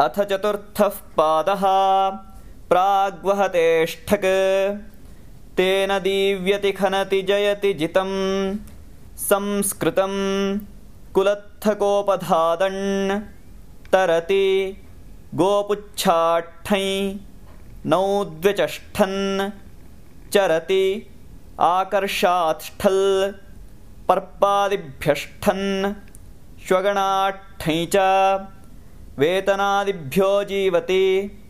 अथ चतुर्थः पादः प्राग्वहतेष्ठक् तेन दीव्यति खनति जयति जितं संस्कृतं कुलत्थकोपधादन् तरति गोपुच्छाट्ठै नौद्व्यचष्ठन् चरति आकर्षात्ष्ठल् पर्पादिभ्यष्ठन् श्वगणाट्ठै च वेतनादिभ्यो जीवति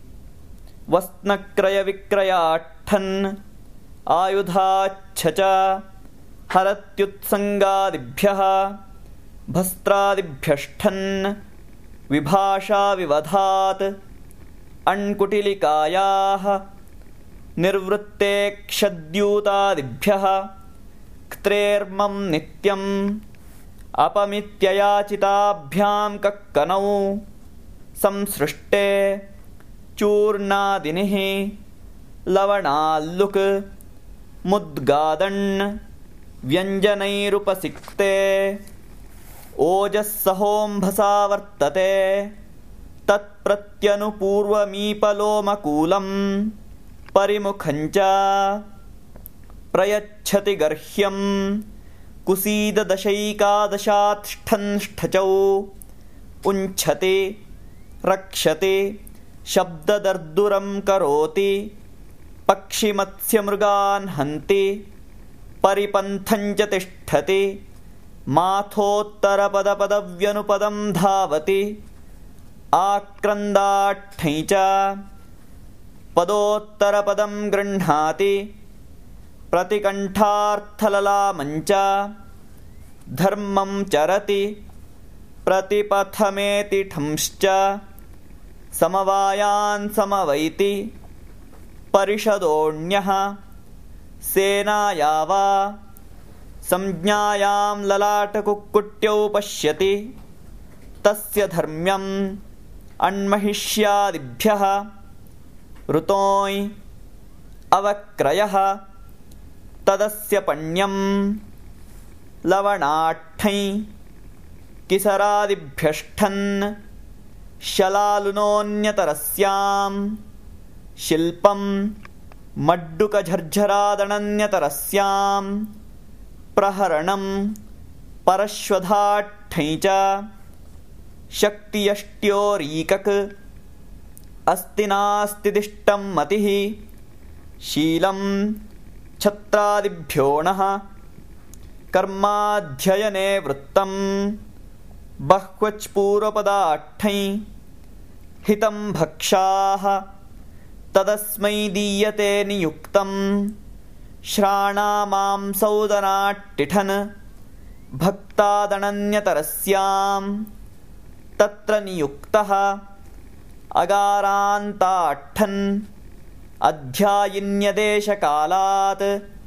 वस्नक्रयविक्रयाट्ठन् आयुधाच्छ च हरत्युत्सङ्गादिभ्यः भस्त्रादिभ्यष्ठन् विभाषाविवधात् अण्कुटिलिकायाः निर्वृत्तेक्षद्यूतादिभ्यः क्त्रेर्मं नित्यम् अपमित्ययाचिताभ्यां कक्कनौ संसृष्टे चूर्णादिनिः लवणाल्लुक् मुद्गादन् व्यञ्जनैरुपसिक्ते ओजःसहोम्भसा वर्तते तत्प्रत्यनुपूर्वमीपलोमकूलं परिमुखञ्च प्रयच्छति गर्ह्यं कुसीददशैकादशात्ष्ठन्ष्ठचौ उञ्छति रक्षति शब्ददर्दुरं करोति पक्षिमत्स्यमृगान् हन्ति परिपन्थञ्च तिष्ठति माथोत्तरपदपदव्यनुपदं धावति आक्रन्दाट्ठै च पदोत्तरपदं गृह्णाति प्रतिकण्ठार्थललामञ्च धर्मं चरति प्रतिपथमेति ठंश्च समवायान् समवैति परिषदोऽण्यः सेनाया वा संज्ञायां ललाटकुक्कुट्यौ पश्यति तस्य धर्म्यम् अण्महिष्यादिभ्यः ऋतोञ् अवक्रयः तदस्य पण्यं लवणाट्ठै किसरादिभ्यष्ठन् शलालुनोऽन्यतरस्यां शिल्पं मड्डुकझर्झरादनन्यतरस्यां प्रहरणं परश्वधाट्ठै च शक्तियष्ट्योरीकक् अस्ति नास्ति दिष्टं मतिः शीलं छत्रादिभ्योऽणः कर्माध्ययने वृत्तं बह्वच्पूर्वपदाट्ठै हितं भक्षाः तदस्मै दीयते नियुक्तं श्राणामांसौदनाट्टिठन् भक्तादनन्यतरस्यां तत्र नियुक्तः अगारान्ताट्ठन् अध्यायिन्यदेशकालात्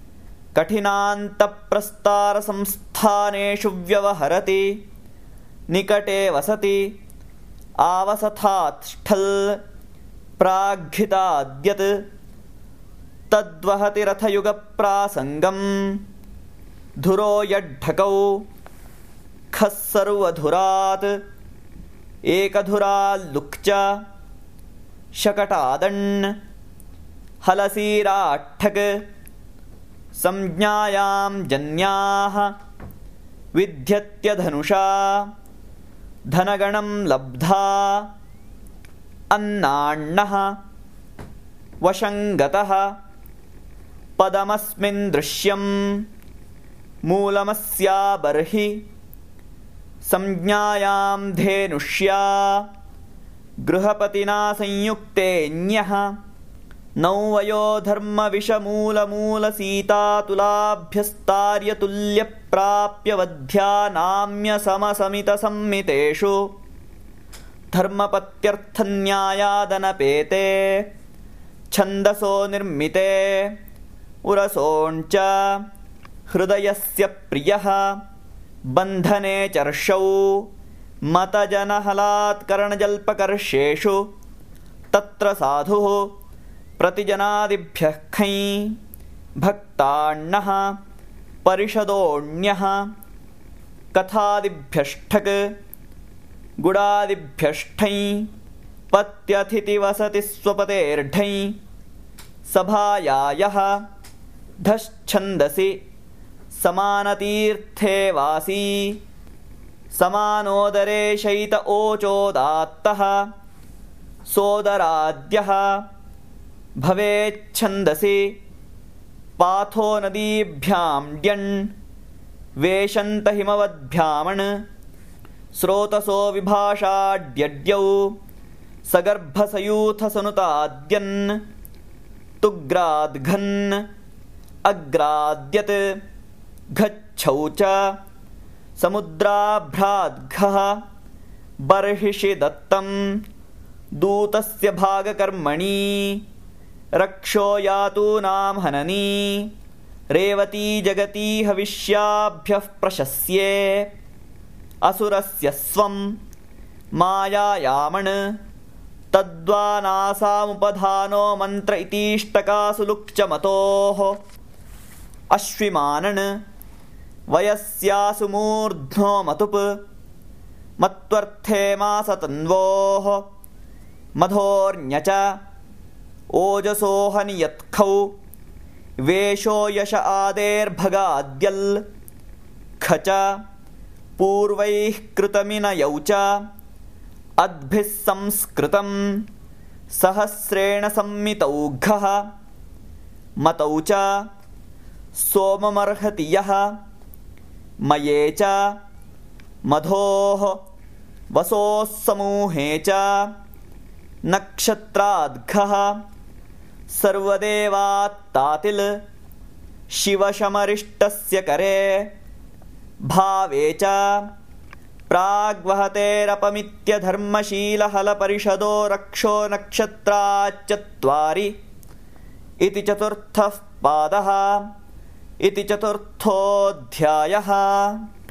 कठिनान्तप्रस्तारसंस्थानेषु व्यवहरति निकटे वसति आवसथात्ष्ठल् प्राग्हिताद्यत् तद्वहति रथयुगप्रासङ्गं धुरो यड्ढकौ खः सर्वधुरात् एकधुराल्लुक् च शकटादन् हलसीराट्ठक् संज्ञायां जन्याः विध्यत्यधनुषा धनगणं लब्धा अन्नाण्णः वशङ्गतः पदमस्मिन् दृश्यं मूलमस्या बर्हि संज्ञायां धेनुष्या गृहपतिना संयुक्तेऽन्यः नौवयो धर्मविषमूलमूलसीतातुलाभ्यस्तार्यतुल्यप्राप्यवध्या नाम्यसमसमितसम्मितेषु धर्मपत्यर्थन्यायादनपेते छन्दसो निर्मिते उरसोञ्च हृदयस्य प्रियः बन्धने चर्षौ मतजनहलात्करणजल्पकर्षेषु तत्र साधुः प्रतिजनादिभ्यः खै भक्ताण्णः परिषदोऽण्यः कथादिभ्यष्ठक् गुडादिभ्यष्ठै पत्यथिति वसति स्वपतेर्ढै सभायायः धश्छन्दसि समानतीर्थे वासी समानोदरे शयित ओचोदात्तः सोदराद्यः भवेच्छन्दसि पाथो नदीभ्यां ड्यन् वेशन्त हिमवद्भ्यामण् स्रोतसो विभाषाड्यड्यौ सगर्भसयूथसनुताद्यन् तुग्राद्घन् अग्राद्यत् घच्छौ च समुद्राभ्राद्घः बर्हिषि दत्तं दूतस्य भागकर्मणि रक्षो यातूनां हननी रेवती जगती हविष्याभ्यः प्रशस्ये असुरस्य स्वं मायायामण् तद्वानासामुपधानो मन्त्र इतीष्टकासु लुक्चमतोः अश्विमानन् वयस्यासु मूर्ध्नो मतुप् मत्वर्थे मासतन्वोः मधोर्ण्यच ओजसोहनियत्खौ वेशो यश आदेर्भगाद्यल् खच पूर्वैः कृतमिनयौ च अद्भिः संस्कृतं सहस्रेण संमितौघः मतौ च सोममर्हति यः मये च मधोः वसोः समूहे च नक्षत्राद्घः सर्वदेवात्तातिल् शिवशमरिष्टस्य करे भावे च प्राग्वहतेरपमित्यधर्मशीलहलपरिषदो रक्षो नक्षत्राच्चत्वारि इति चतुर्थः पादः इति चतुर्थोऽध्यायः।